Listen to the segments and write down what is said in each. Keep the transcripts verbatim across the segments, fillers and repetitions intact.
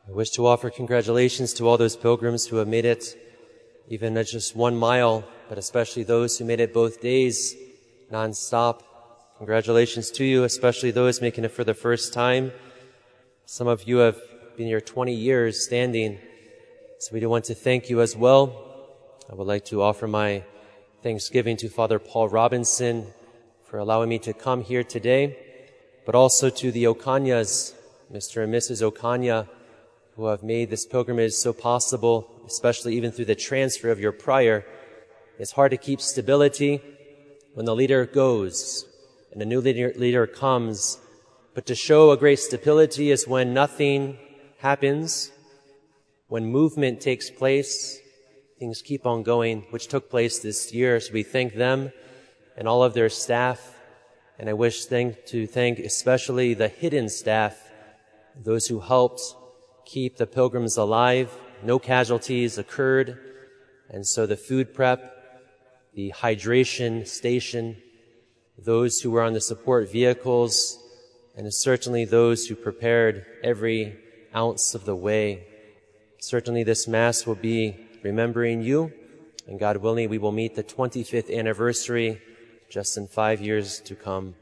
I wish to offer congratulations to all those pilgrims who have made it even at just one mile, but especially those who made it both days, non-stop. Congratulations to you, especially those making it for the first time. Some of you have been here twenty years standing, so we do want to thank you as well. I would like to offer my thanksgiving to Father Paul Robinson for allowing me to come here today, but also to the Ocañas, Mister and Missus Ocaña, who have made this pilgrimage so possible, especially even through the transfer of your prior. It's hard to keep stability when the leader goes and a new leader, leader comes, but to show a great stability is when nothing happens, when movement takes place, things keep on going, which took place this year. So we thank them and all of their staff, and I wish thank, to thank especially the hidden staff, those who helped keep the pilgrims alive. No casualties occurred, and so the food prep, the hydration station, those who were on the support vehicles, and certainly those who prepared every ounce of the way. Certainly this Mass will be remembering you, and God willing, we will meet the twenty-fifth anniversary just in five years to come.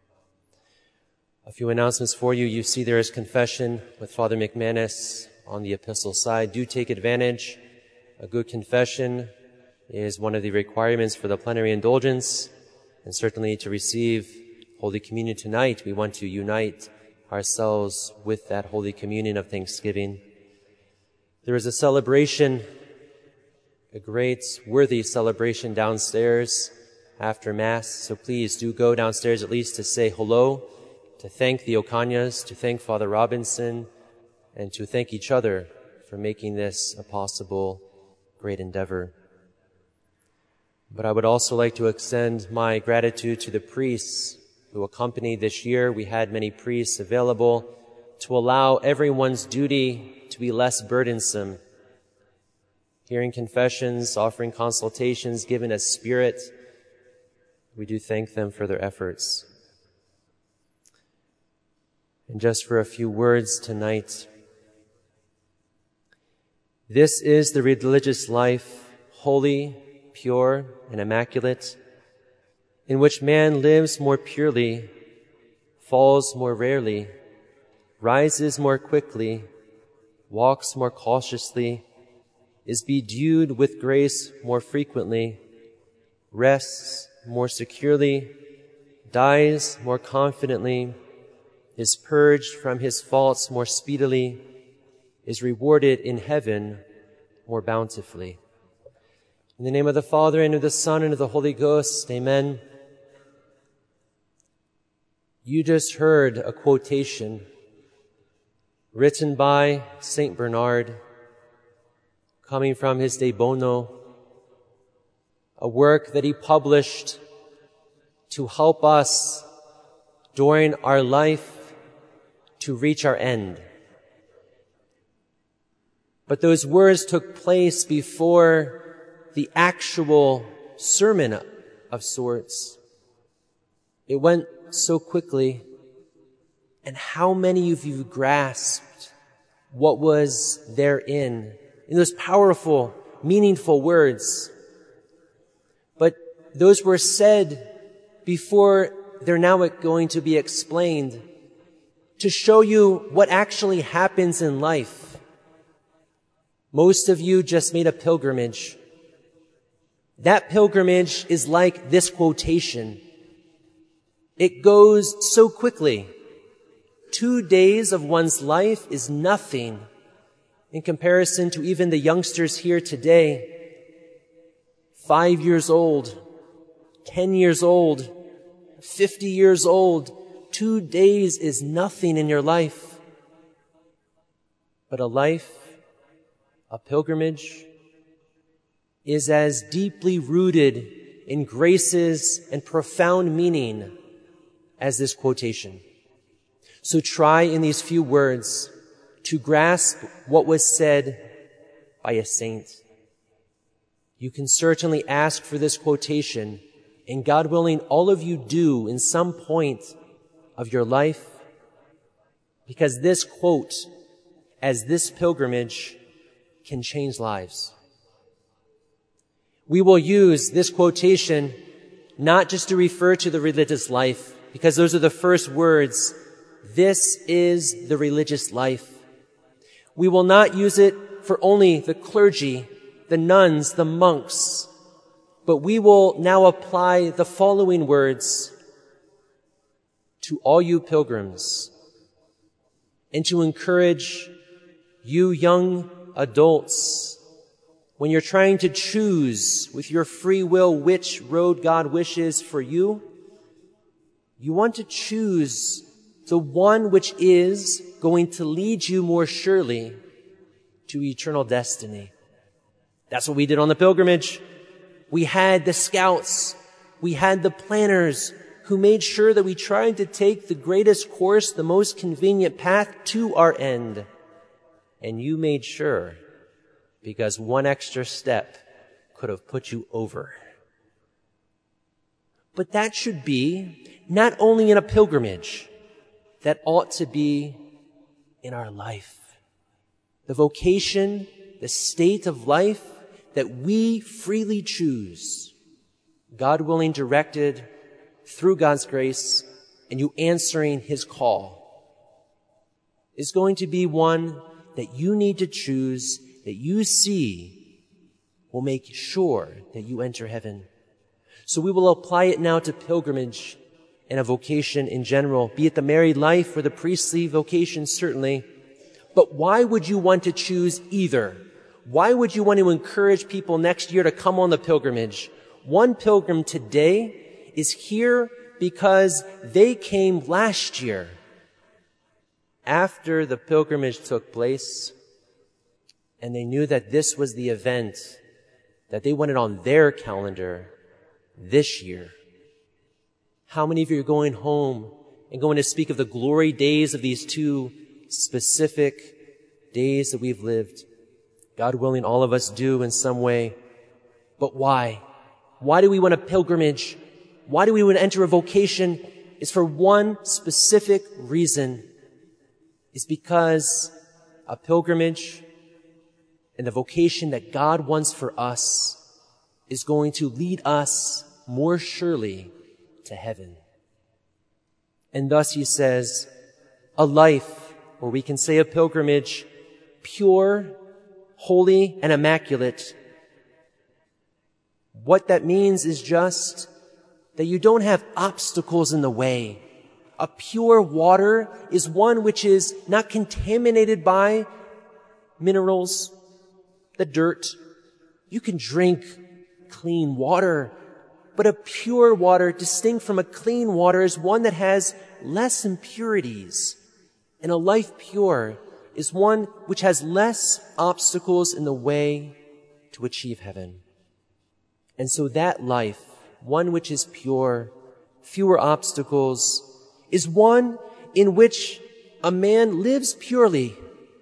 A few announcements for you. You see there is confession with Father McManus on the epistle side. Do take advantage. A good confession is one of the requirements for the plenary indulgence, and certainly to receive Holy Communion tonight, we want to unite ourselves with that Holy Communion of thanksgiving. There is a celebration, a great, worthy celebration downstairs after Mass, so please do go downstairs at least to say hello, to thank the Ocañas, to thank Father Robinson, and to thank each other for making this a possible great endeavor. But I would also like to extend my gratitude to the priests who accompanied this year. We had many priests available to allow everyone's duty to be less burdensome. Hearing confessions, offering consultations, given a spirit, we do thank them for their efforts. And just for a few words tonight, this is the religious life, holy, pure, and immaculate, in which man lives more purely, falls more rarely, rises more quickly, walks more cautiously, is bedewed with grace more frequently, rests more securely, dies more confidently, is purged from his faults more speedily, is rewarded in heaven more bountifully. In the name of the Father, and of the Son, and of the Holy Ghost, amen. You just heard a quotation written by Saint Bernard, coming from his De Bono, a work that he published to help us during our life to reach our end. But those words took place before the actual sermon of sorts. It went so quickly, and how many of you grasped what was therein in those powerful, meaningful words? But those were said before they're now going to be explained to show you what actually happens in life. Most of you just made a pilgrimage. That pilgrimage is like this quotation. It goes so quickly. Two days of one's life is nothing in comparison to even the youngsters here today. Five years old, ten years old, fifty years old. Two days is nothing in your life. But a life, a pilgrimage, is as deeply rooted in graces and profound meaning as this quotation. So try in these few words to grasp what was said by a saint. You can certainly ask for this quotation, and God willing, all of you do in some point of your life, because this quote, as this pilgrimage can change lives. We will use this quotation not just to refer to the religious life, because those are the first words. This is the religious life. We will not use it for only the clergy, the nuns, the monks, but we will now apply the following words to all you pilgrims and to encourage you young adults when you're trying to choose with your free will which road God wishes for you. You want to choose the one which is going to lead you more surely to eternal destiny. That's what we did on the pilgrimage. We had the scouts, we had the planners who made sure that we tried to take the greatest course, the most convenient path to our end. And you made sure, because one extra step could have put you over. But that should be not only in a pilgrimage, that ought to be in our life. The vocation, the state of life that we freely choose, God willing, directed through God's grace, and you answering His call, is going to be one that you need to choose, that you see will make sure that you enter heaven. So we will apply it now to pilgrimage and a vocation in general, be it the married life or the priestly vocation, certainly. But why would you want to choose either? Why would you want to encourage people next year to come on the pilgrimage? One pilgrim today is here because they came last year. After the pilgrimage took place, and they knew that this was the event that they wanted on their calendar this year. How many of you are going home and going to speak of the glory days of these two specific days that we've lived? God willing, all of us do in some way. But why? Why do we want a pilgrimage? Why do we want to enter a vocation? It's for one specific reason. It's because a pilgrimage and the vocation that God wants for us is going to lead us more surely to heaven. And thus he says, a life, or we can say a pilgrimage, pure, holy, and immaculate. What that means is just that you don't have obstacles in the way. A pure water is one which is not contaminated by minerals, the dirt. You can drink clean water, but a pure water, distinct from a clean water, is one that has less impurities. And a life pure is one which has less obstacles in the way to achieve heaven. And so that life, one which is pure, fewer obstacles, is one in which a man lives purely.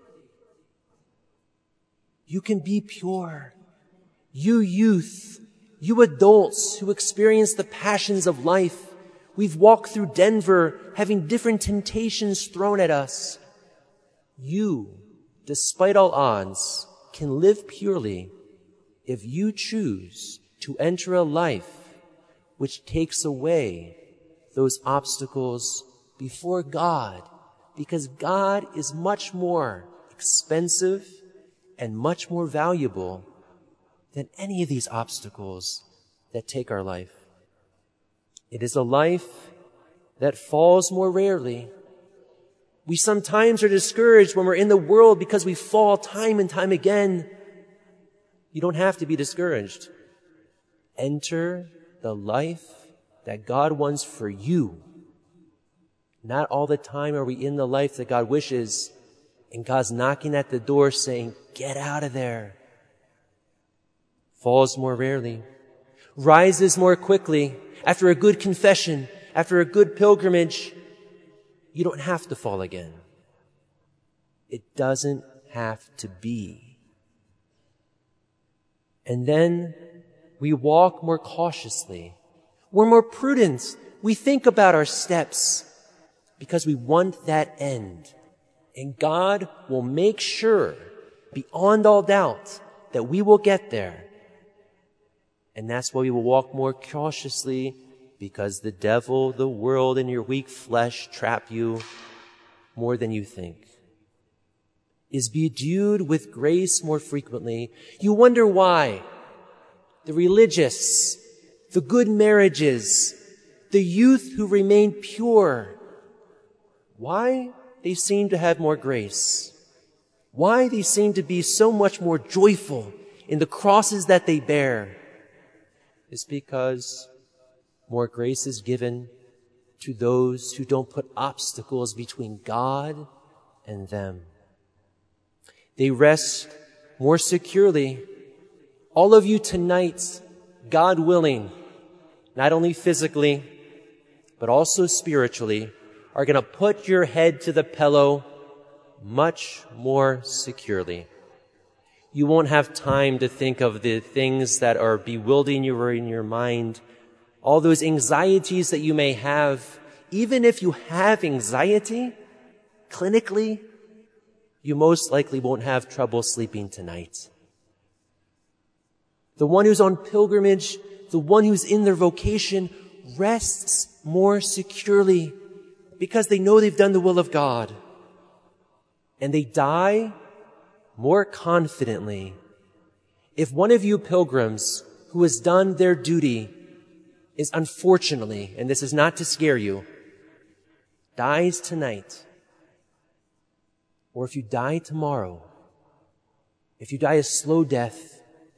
You can be pure. You youth, you adults who experience the passions of life. We've walked through Denver having different temptations thrown at us. You, despite all odds, can live purely if you choose to enter a life which takes away those obstacles before God, because God is much more expensive and much more valuable than any of these obstacles that take our life. It is a life that falls more rarely. We sometimes are discouraged when we're in the world because we fall time and time again. You don't have to be discouraged. Enter the life that God wants for you. Not all the time are we in the life that God wishes, and God's knocking at the door saying, get out of there. Falls more rarely. Rises more quickly. After a good confession, after a good pilgrimage, you don't have to fall again. It doesn't have to be. And then we walk more cautiously. We're more prudent. We think about our steps because we want that end. And God will make sure, beyond all doubt, that we will get there. And that's why we will walk more cautiously, because the devil, the world, and your weak flesh trap you more than you think. Is bedewed with grace more frequently. You wonder why. The religious, the good marriages, the youth who remain pure, why they seem to have more grace. Why they seem to be so much more joyful in the crosses that they bear is because more grace is given to those who don't put obstacles between God and them. They rest more securely. All of you tonight, God willing, not only physically, but also spiritually, are going to put your head to the pillow much more securely. You won't have time to think of the things that are bewildering you in your mind, all those anxieties that you may have. Even if you have anxiety, clinically, you most likely won't have trouble sleeping tonight. The one who's on pilgrimage, the one who's in their vocation, rests more securely because they know they've done the will of God. And they die more confidently. If one of you pilgrims who has done their duty is unfortunately, and this is not to scare you, dies tonight, or if you die tomorrow, if you die a slow death,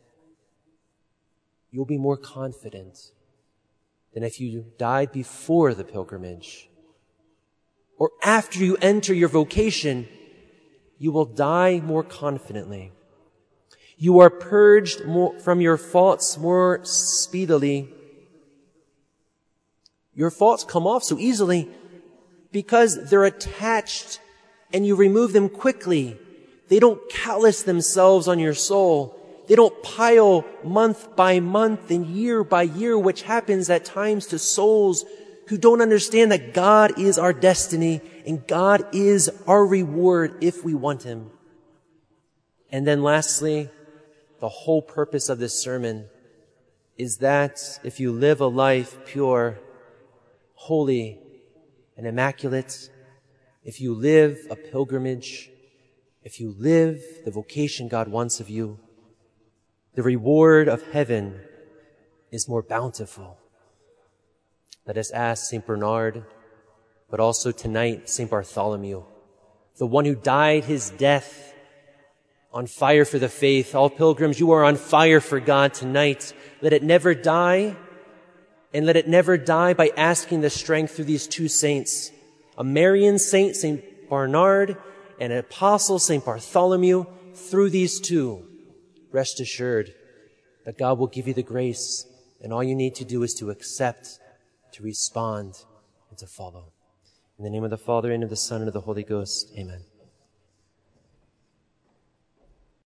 you'll be more confident than if you died before the pilgrimage. Or after you enter your vocation, you will die more confidently. You are purged more from your faults more speedily. Your faults come off so easily because they're attached and you remove them quickly. They don't callous themselves on your soul. They don't pile month by month and year by year, which happens at times to souls who don't understand that God is our destiny and God is our reward if we want Him. And then lastly, the whole purpose of this sermon is that if you live a life pure, holy, and immaculate, if you live a pilgrimage, if you live the vocation God wants of you, the reward of heaven is more bountiful. Let us ask Saint Bernard, but also tonight, Saint Bartholomew, the one who died his death on fire for the faith. All pilgrims, you are on fire for God tonight. Let it never die, and let it never die by asking the strength through these two saints, a Marian saint, Saint Bernard, and an apostle, Saint Bartholomew. Through these two, rest assured that God will give you the grace, and all you need to do is to accept, to respond, and to follow. In the name of the Father, and of the Son, and of the Holy Ghost, amen.